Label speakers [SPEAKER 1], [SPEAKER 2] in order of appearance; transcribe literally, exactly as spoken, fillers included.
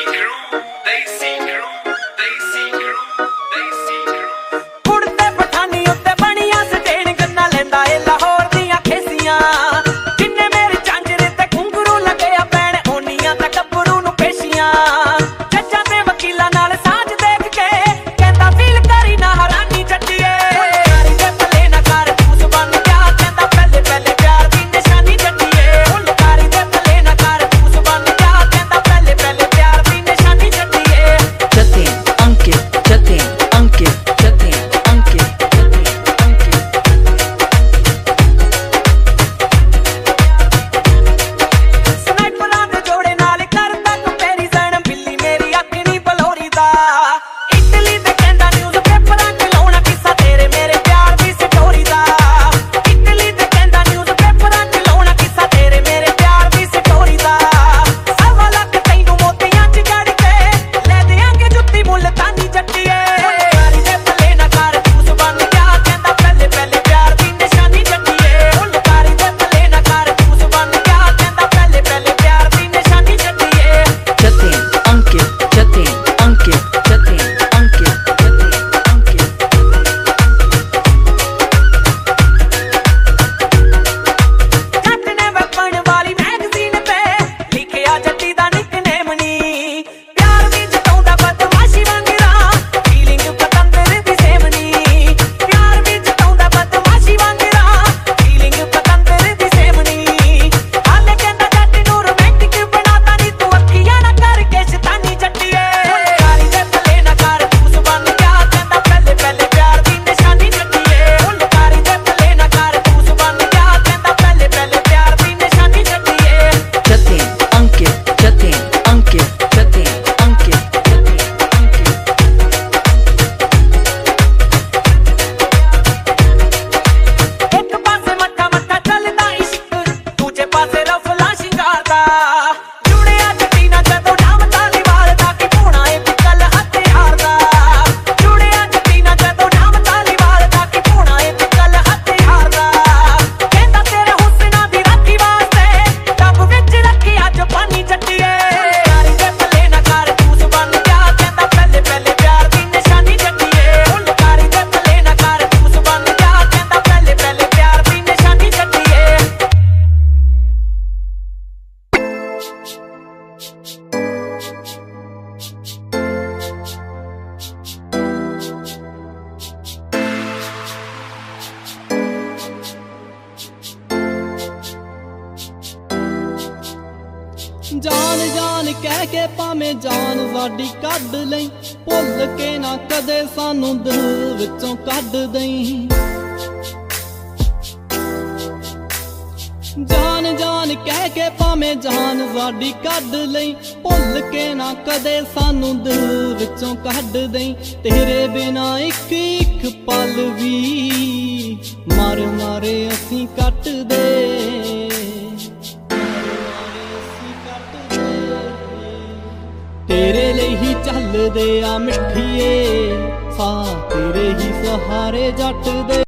[SPEAKER 1] crew, they see crew, they see crew, they see crew.
[SPEAKER 2] उड़ते पठानी उत्ते बनिया certain गन्ना लेंदा ए लाहौर दियां खेसियां जिन्ने मेरे झांजरे ते घुंघरू लगे आ पैण ओनियां ते गब्बरू नूं पेशियां जज्जां ते वकीलां नाल साझ देख के कहंदा फील करी ना हरानी जट्टीए कारी दे भले ना कर तूं बन गया कहंदा पहले पहले प्यार दी निशानी जट्टीए कारी दे भले ना कर तूं बन गया कहंदा पहले पहले प्यार दी निशानी जट्टीए
[SPEAKER 3] Jatin, Ankit, Jatin, Ankit, Jatin, Ankit, Jatin, Ankit.
[SPEAKER 2] ਸਨਾਈਪਰਾਂ ਦੇ ਜੋੜੇ ਨਾਲ ਕਰਦਾ ਕੰਪੈਰੀਜ਼ਨ ਬਿੱਲੀ ਮੇਰੀ ਅੱਖ ਨਹੀਂ ਬਲੌਰੀ ਦਾ ਇਟਲੀ ਤੇ ਕਹਿੰਦਾ ਨਿਊਜ਼ ਪੇਪਰਾਂ 'ਚ ਲਾਉਣਾ ਕਿੱਸਾ ਤੇਰੇ ਮੇਰੇ ਪਿਆਰ ਦੀ ਸਟੋਰੀ ਦਾ ਇਟਲੀ ਤੇ ਕਹਿੰਦਾ ਨਿਊਜ਼ ਪੇਪਰਾਂ 'ਚ ਲਾਉਣਾ ਕਿੱਸਾ ਤੇਰੇ ਮੇਰੇ ਪਿਆਰ ਦੀ ਸਟੋਰੀ ਦਾ ਸਵਾ ਲੱਖ ਤੈਨੂੰ ਮੋਤੀਆਂ 'ਚ ਜੜ ਕੇ ਲੈ ਦਿਆਂਗੇ ਜੁੱਤੀ ਮੁਲਤਾਨੀ ਜੱਟੀਏ कारी दे भले ना कर तूं बन गया कहंदा पहले पहले प्यार दी निशानी जट्टीए कारी दे भले ना कर तूं बन गया कहंदा पहले पहले प्यार दी निशानी जट्टीए
[SPEAKER 3] Jatin, Ankit, Jatin, Ankit, Jatin, Ankit, Jatin, Ankit.
[SPEAKER 2] ਜੱਟ ਨੇ ਵਪਣ ਵਾਲੀ ਮੈਗਜ਼ੀਨ ਤੇ ਲਿਖਿਆ ਜੱਟੀ ਦਾ ਨਿਕਨੇਮ ਨੀ ਪਿਆਰ ਵੀ ਜਤਾਉਂਦਾ ਬਦਮਾਸ਼ੀ ਵਾਂਗਰਾ ਫੀਲਿੰਗ ਪਤੰਦਰ ਦੀ ਸੇਮ ਨੀ ਪਿਆਰ ਵੀ ਜਤਾਉਂਦਾ ਬਦਮਾਸ਼ੀ ਵਾਂਗਰਾ ਫੀਲਿੰਗ ਪਤੰਦਰ ਦੀ ਸੇਮ ਨੀ ਹਾਲੇ ਕਹਿੰਦਾ ਜੱਟ ਨੂੰ ਰੋਮਾਂਟਿਕ ਬਣਾਤਾ ਨੀ ਤੂੰ ਅੱਖੀਆਂ ਨਾ ਕਰਕੇ ਸ਼ੈਤਾਨੀ ਜੱਟੀਏ कारी दे भले ना कर तूं बन गया कहंदा पहले पहले प्यार दी निशानी जट्टीए कारी दे भले ना कर तूं बन गया कहंदा पहले पहले प्यार दी निशानी जट्टीए
[SPEAKER 3] Jatin, Ankit, Jatin, Ankit, Jatin, Ankit, Jatin, Ankit.
[SPEAKER 2] ਇੱਕ ਪਾਸੇ ਮੱਠਾ ਮੱਠਾ ਚੱਲਦਾ ਇਸ਼ਕ ਦੂਜੇ ਪਾਸੇ ਰਫਲਾ ਸ਼ਿੰਗਾਰ ਦਾ ਜੁੜਿਆ ਜੱਟੀ ਨਾਲ ਜਦੋਂ ਨਾਮ ਤਾਲੀਵਾਲ ਦਾ ਕੀ ਪੂਣਾ ਏ ਪਿੱਤਲ ਹਥਿਆਰ ਦਾ ਜੁੜਿਆ ਜੱਟੀ ਨਾਲ ਜਦੋਂ ਨਾਮ ਤਾਲੀਵਾਲ ਦਾ ਕੀ ਪੂਣਾ ਏ ਪਿੱਤਲ ਹਥਿਆਰ ਦਾ ਕਹਿੰਦਾ ਤੇਰੇ ਹੁਸਨਾਂ ਦੀ ਰਾਖੀ ਵਾਸਤੇ ਡੱਬ ਵਿੱਚ ਰੱਖਿਆ ਜਪਾਨੀ ਜੱਟੀਏ कारी दे भले ना कर तूं बन गया कहंदा पहले पहले प्यार दी निशानी जट्टीए कारी दे भले ना कर तूं बन गया कहंदा पहले पहले प्यार दी निशानी जट्टीए
[SPEAKER 4] ਜਾਨ ਜਾਨ ਕਹਿ ਕੇ ਭਾਵੇਂ ਜਾਨ ਸਾਡੀ ਕੱਢ ਲਈ ਭੁੱਲ ਕੇ ਨਾ ਕਦੇ ਸਾਨੂੰ ਦਿਲ ਵਿੱਚੋਂ ਕੱਢ ਦਈ ਜਾਨ ਜਾਨ ਕਹਿ ਕੇ ਭਾਵੇਂ ਜਾਨ ਸਾਡੀ ਕੱਢ ਲਈ ਭੁੱਲ ਕੇ ਨਾ ਕਦੇ ਸਾਨੂੰ ਦਿਲ ਵਿੱਚੋਂ ਕੱਢ ਦਈ ਤੇਰੇ ਬਿਨਾ ਇੱਕ ਇੱਕ ਪਲ ਵੀ ਮਰ ਮਾਰੇ ਅਸੀਂ ਕੱਟਦੇ ਤੇਰੇ ਲਈ ਹੀ ਚੱਲਦੇ ਆ ਮਿੱਠੀਏ ਸਾਹ ਤੇਰੇ ਹੀ ਸਹਾਰੇ ਜੱਟ ਦੇ